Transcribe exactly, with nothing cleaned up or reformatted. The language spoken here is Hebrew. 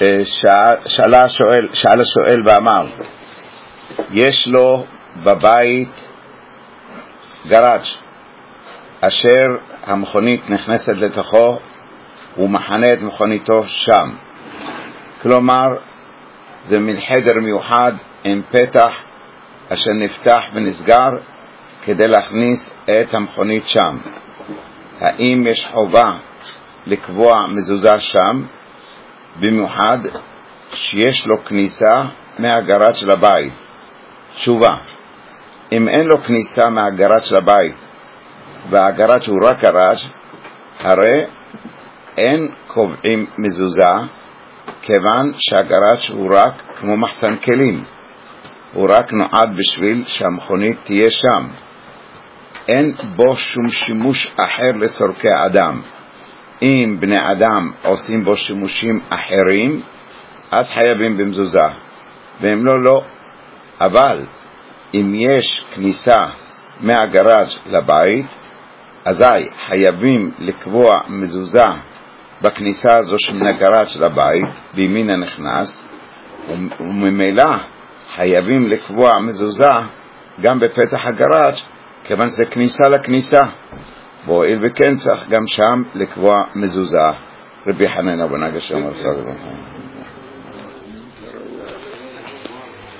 שאל השואל, שאל השואל ואמר, יש לו בבית גראז' אשר המכונית נכנסת לתוכו, הוא מחנה את מכוניתו שם. כלומר, זה מין חדר מיוחד עם פתח אשר נפתח ונסגר כדי להכניס את המכונית שם. האם יש חובה לקבוע מזוזה שם, במיוחד שיש לו כניסה מהגראז' של הבית? תשובה, אם אין לו כניסה מהגראז' של הבית והגראז' הוא רק גראז', הרי אין קובעים מזוזה, כיוון שהגראז' הוא רק כמו מחסן כלים, הוא רק נועד בשביל שהמכונית תהיה שם, אין בו שום שימוש אחר לצורכי אדם. אם בני אדם עושים בו שימושים אחרים, אז חייבים במזוזה, ואם לא, לא. אבל אם יש כניסה מהגראז' לבית, אזי חייבים לקבוע מזוזה בכניסה הזו של הגראז' של הבית בימין הנכנס, וממילא חייבים לקבוע מזוזה גם בפתח הגראז', כיוון זה כניסה לכניסה, בואיל וכן צריך גם שם לקבוע מזוזה. רבי חנינא בן עגשיא אמר צדיק.